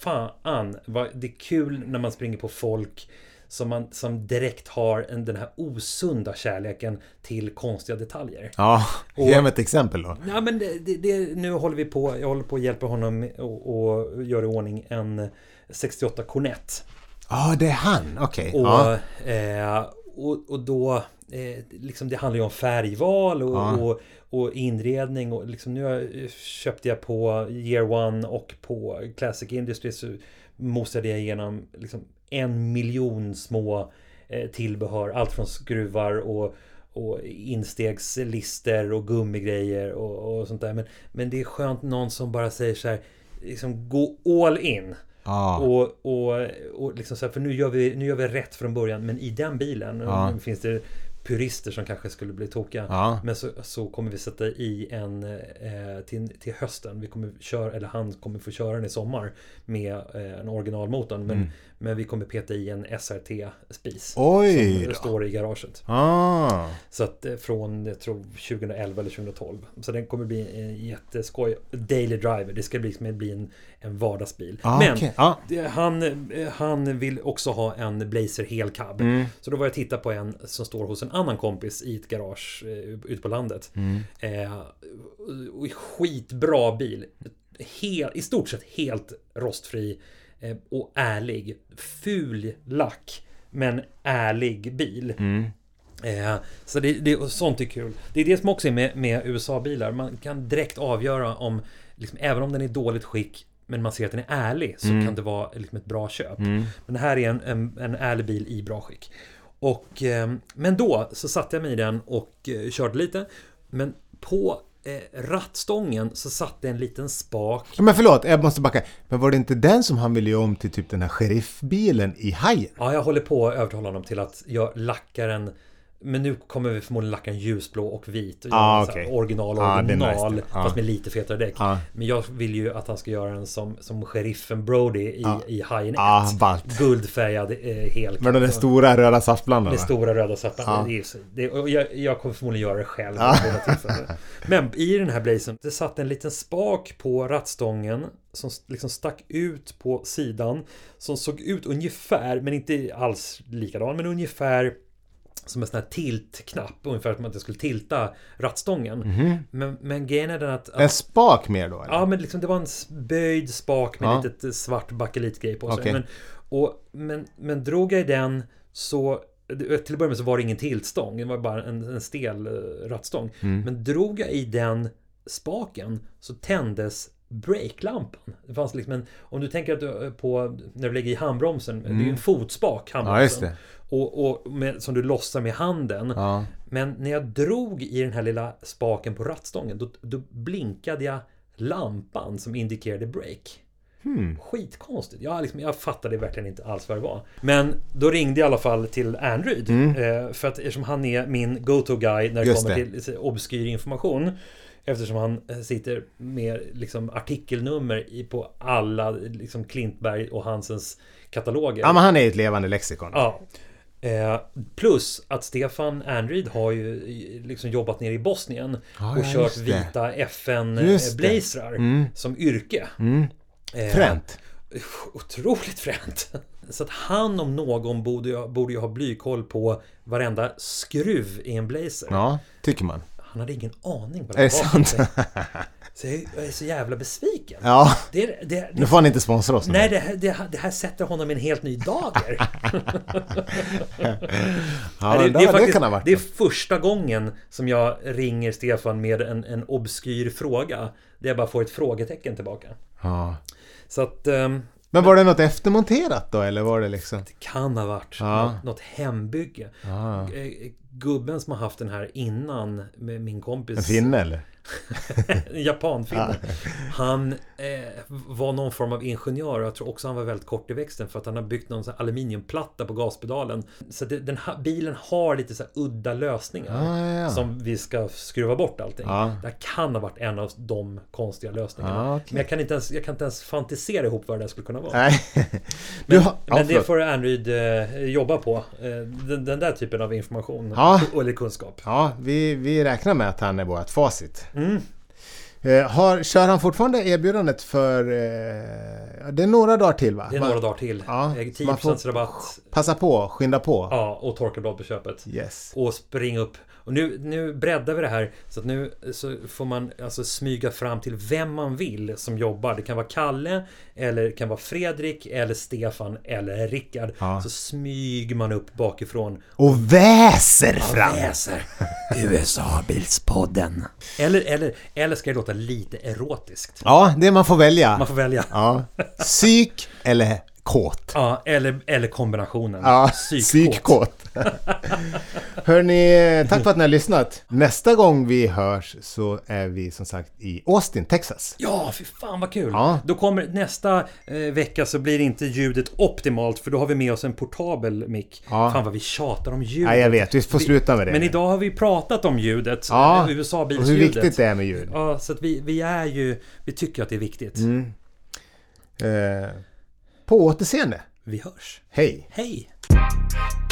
fan, vad, det är kul när man springer på folk som, man, som direkt har en, den här osunda kärleken till konstiga detaljer. Ja, Och- ge mig ett exempel då. Ja, men det, det, det, nu håller vi på, jag håller på att hjälpa honom och, och göra i ordning en sextioåtta Cornette. Ja, det är han. Okej. Och, Ja. eh, och, och då eh, liksom det handlar ju om färgval och, Ja. och, och inredning och liksom nu har- köpte jag på Year One och på Classic Industries så mosade jag igenom liksom en miljon små eh, tillbehör, allt från skruvar och och instegslister och gummigrejer och, och sånt där. Men, men det är skönt någon som bara säger så här, liksom gå all in. Ja. Och, och, och liksom så här, för nu gör, vi, nu gör vi rätt från början. Men i den bilen Ja. nu finns det purister som kanske skulle bli tokiga. Ja. Men så, så kommer vi sätta i en eh, till, till hösten. Vi kommer köra, eller han kommer få köra den i sommar med eh, en originalmotorn. Men, Mm. men vi kommer peta i en S R T-spis. Oj Som då. står i garaget. Ah. Så att eh, från, jag tror, tjugoelva eller tjugotolv. Så den kommer bli en jätteskoj daily driver. Det ska bli, liksom bli en, en vardagsbil. Ah, Men okej. Ja. det, han, eh, han vill också ha en Blazer helcab. Mm. Så då var jag titta på en som står hos en annan kompis i ett garage eh, ute på landet. Mm. Eh, och skitbra bil. Hel, I stort sett helt rostfri eh, och ärlig. Ful lack, men ärlig bil. Mm. Eh, så det, det, och sånt är kul. Det är det som också är med, med U S A-bilar. Man kan direkt avgöra om, liksom, även om den är i dåligt skick, men man ser att den är ärlig, så Mm. kan det vara liksom, ett bra köp. Mm. Men det här är en, en, en ärlig bil i bra skick. Och, eh, men då så satte jag mig i den och eh, körde lite. Men på eh, rattstången så satte en liten spak. Men förlåt, jag måste backa. Men var det inte den som han ville göra om till typ den här sheriffbilen i Hajen? Ja, jag håller på att övertala honom till att jag lackar en. Men nu kommer vi förmodligen lacka en ljusblå och vit och ah, göra okay. original ah, original nice. fast ah. med lite fetare däck. Ah. Men jag vill ju att han ska göra den som, som sheriffen Brody i, ah. i Hajen ett. Ah, ballt. Guldfärgad eh, helt. Men den stora röda saftblandaren. Det stora röda saftblandaren. Ah. Det, det, och jag, jag kommer förmodligen göra det själv. Ah. Men i den här blazern det satt en liten spak på rattstången som liksom stack ut på sidan. Som såg ut ungefär, men inte alls likadan, men ungefär som en sån här tiltknapp, ungefär som att jag skulle tilta rattstången. Mm-hmm. Men, men grejen är den att, att... En spak mer då? Eller? Ja, men liksom det var en böjd spak med ja. litet svart bakelitgrej på sig. Okay. Men, och, men, men drog jag i den så... Till att börja med så var det ingen tiltstång. Det var bara en, en stel rattstång. Mm. Men drog jag i den spaken så tändes breaklampan. Det fanns liksom en... Om du tänker att du, på... När du lägger i handbromsen, mm. det är ju en fotspak, handbromsen. Ja, just det. Och, och med, som du lossar med handen. Ja. Men när jag drog i den här lilla spaken på rattstången då, då blinkade jag lampan som indikerade break. Hmm. Skitkonstigt. Jag, liksom, jag fattade verkligen inte alls vad det var. Men då ringde jag i alla fall till Android. Mm. Eh, för att eftersom han är min go-to-guy när det Just kommer det. till obskyr information. Eftersom han sitter med liksom, artikelnummer i, på alla liksom, Klintberg och Hansens kataloger. Ja, men han är ett levande lexikon. Ja. Eh, plus att Stefan Andreid har ju liksom jobbat ner i Bosnien ah, och ja, kört vita F N-blazrar mm. som yrke. Mm. Eh, fränt. Otroligt fränt. Så att han om någon borde ju, borde ju ha blykoll på varenda skruv i en blazer. Ja, tycker man. Han hade ingen aning vad det är sant. Så jag är så jävla besviken. Ja, det, det, det, nu får han inte sponsra oss. Nej, det, det, det här sätter honom i en helt ny dager. ja, det, det, är faktiskt, det kan ha varit. Det är första gången som jag ringer Stefan med en, en obskyr fråga. Där jag bara får ett frågetecken tillbaka. Ja. Så att... Um, men var det något eftermonterat då? Eller var det liksom... Det kan ha varit ja. något, något hembygge. Ja. Gubben som har haft den här innan med min kompis. En finne eller? En japanfinne. Han eh, var någon form av ingenjör. Jag tror också han var väldigt kort i växten för att han har byggt någon sån här aluminiumplatta på gaspedalen. Så det, den här bilen har lite så här udda lösningar ah, ja. som vi ska skruva bort allting. Ah. Det kan ha varit en av de konstiga lösningarna. Ah, okay. Men jag kan, inte ens, jag kan inte ens fantisera ihop vad det där skulle kunna vara. Nej. Men, har, men ja, det får Android eh, jobba på. Eh, den, den där typen av information ja. eller kunskap. Ja, vi, vi räknar med att han är vårt facit. Mm. Eh, har, kör han fortfarande erbjudandet för eh, det är några dagar till va? Det är man, några dagar till. Ja, tio procent rabatt. Passa på, skynda på. Ja, och torkarblad på köpet. Yes. Och spring upp. Och nu, nu breddar vi det här så att nu så får man alltså smyga fram till vem man vill som jobbar. Det kan vara Kalle, eller det kan vara Fredrik, eller Stefan, eller Rickard. Ja. Så smyger man upp bakifrån. Och väser fram! Och väser. U S A-bilspodden. Eller, eller, eller ska det låta lite erotiskt? Ja, det man får välja. Man får välja. Ja. Psyk eller kåt. Ja, eller, eller kombinationen. Ja, psykkåt. psykkåt. Hörrni, tack för att ni har lyssnat. Nästa gång vi hörs så är vi som sagt i Austin, Texas. Ja, fy fan vad kul. Ja. Då kommer nästa eh, vecka så blir inte ljudet optimalt för då har vi med oss en portabel mick. Ja. Fan vad vi tjatar om ljudet. Nej, jag vet. Vi får sluta med det. Men idag har vi pratat om ljudet. Ja, U S A-bilsljudet. och hur viktigt det är med ljud. Ja, så att vi, vi är ju... Vi tycker att det är viktigt. Mm. Eh, på återseende. Vi hörs. Hej. Hej.